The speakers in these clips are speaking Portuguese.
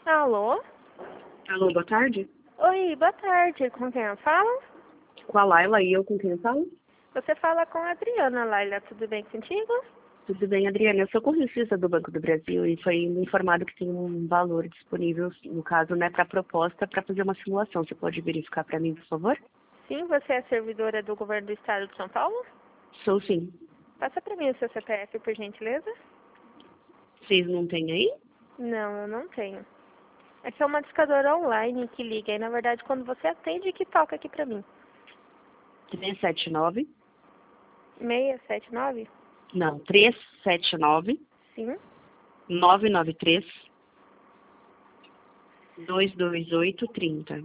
Alô? Alô, boa tarde. Oi, boa tarde. Com quem eu falo? Com a Laila e eu com quem eu falo? Você fala com a Adriana, Laila. Tudo bem contigo? Tudo bem, Adriana? Eu sou correncista do Banco do Brasil e foi me informado que tem um valor disponível, no caso, né, para proposta para fazer uma simulação. Você pode verificar para mim, por favor? Sim, você é servidora do governo do estado de São Paulo? Sou sim. Passa para mim o seu CPF, por gentileza. Vocês não têm aí? Não, eu não tenho. Essa é uma discadora online que liga. E, na verdade, quando você atende, que toca aqui para mim. 379? 679? Não, 379 Sim. 993 228 30.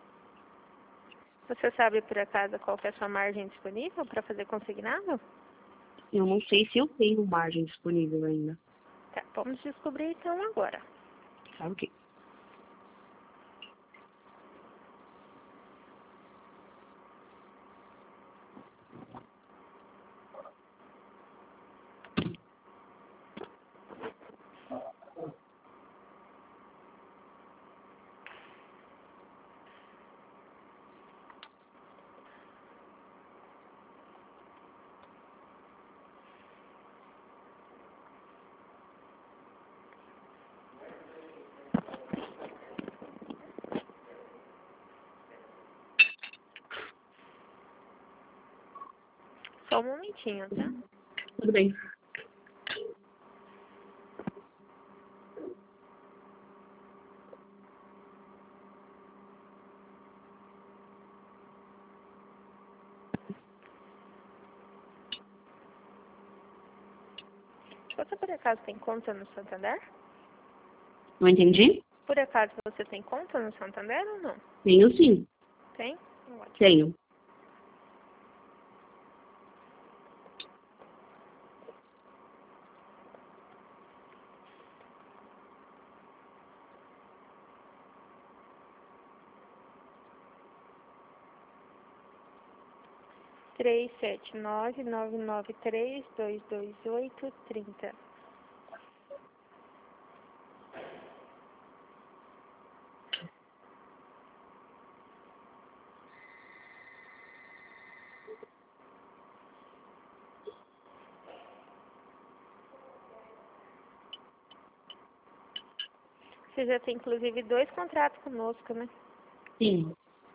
Você sabe, por acaso, qual que é a sua margem disponível para fazer consignado? Eu não sei se eu tenho margem disponível ainda. Tá, vamos descobrir então agora. Tá, ok. Só um momentinho, tá? Tudo bem. Você, por acaso, tem conta no Santander? Não entendi? Por acaso, você tem conta no Santander ou não? Tenho sim. Tem? Ótimo. Tenho. Três sete nove nove nove três dois dois oito 30. Você já tem, inclusive, 2 contratos conosco, né? Sim.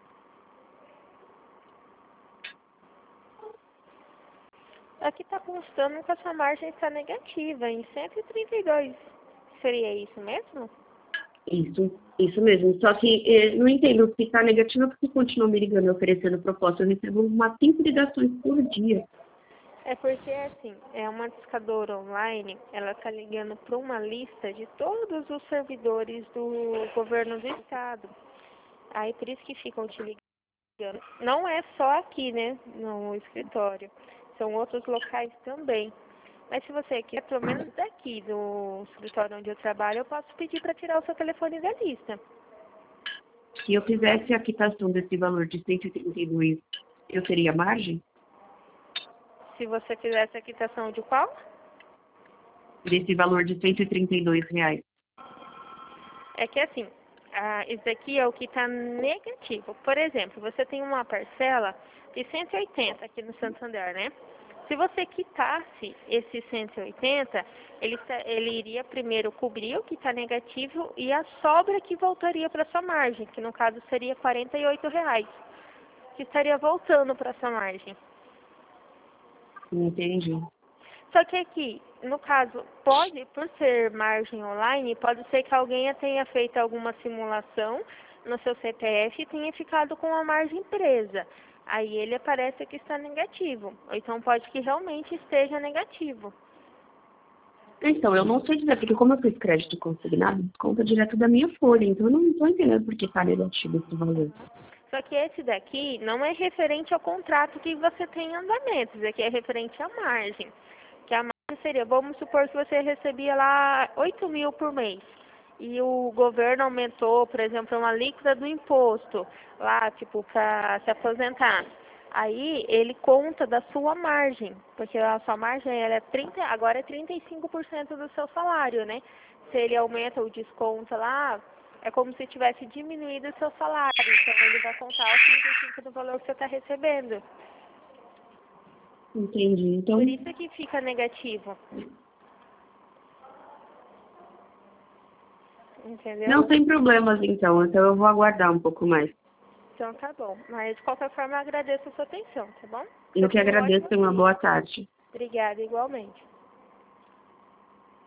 Aqui está constando que a sua margem está negativa, em 132. Seria isso mesmo? Isso mesmo. Só que não entendo se está negativo porque continua me ligando e oferecendo proposta. Eu recebo umas 5 ligações por dia. É porque, assim, é uma discadora online, ela está ligando para uma lista de todos os servidores do governo do estado. Aí, por isso que ficam te ligando. Não é só aqui, né, no escritório. São outros locais também. Mas se você quer, pelo menos daqui do escritório onde eu trabalho, eu posso pedir para tirar o seu telefone da lista. Se eu fizesse a quitação desse valor de 132, eu teria margem? Se você fizesse a quitação de qual? Desse valor de R$ 132. É que assim, isso aqui é o que está negativo. Por exemplo, você tem uma parcela de 180 aqui no Santander, né? Se você quitasse esse 180, ele iria primeiro cobrir o que está negativo e a sobra que voltaria para sua margem, que no caso seria R$ 48, que estaria voltando para sua margem. Entendi. Só que aqui, no caso, pode, por ser margem online, pode ser que alguém tenha feito alguma simulação no seu CPF e tenha ficado com a margem presa. Aí ele aparece que está negativo. Ou então pode que realmente esteja negativo. Então, eu não sei dizer, porque como eu fiz crédito consignado, conta direto da minha folha. Então, eu não estou entendendo por que está negativo esse valor. Só que esse daqui não é referente ao contrato que você tem em andamento. Esse aqui é referente à margem. Que a margem seria, vamos supor que você recebia lá 8 mil por mês. E o governo aumentou, por exemplo, uma alíquota do imposto, lá, tipo, para se aposentar. Aí ele conta da sua margem, porque a sua margem ela é 30, agora é 35% do seu salário, né? Se ele aumenta o desconto lá, é como se tivesse diminuído o seu salário. Então, ele vai contar os 35 do valor que você está recebendo. Entendi. Então, Por isso que fica negativo. Entendeu? não tem problemas, então. Então, eu vou aguardar um pouco mais. Então, tá bom. Mas, de qualquer forma, eu agradeço a sua atenção, tá bom? Eu que Tenha um agradeço ótimo e uma dia. boa tarde. Obrigada, igualmente.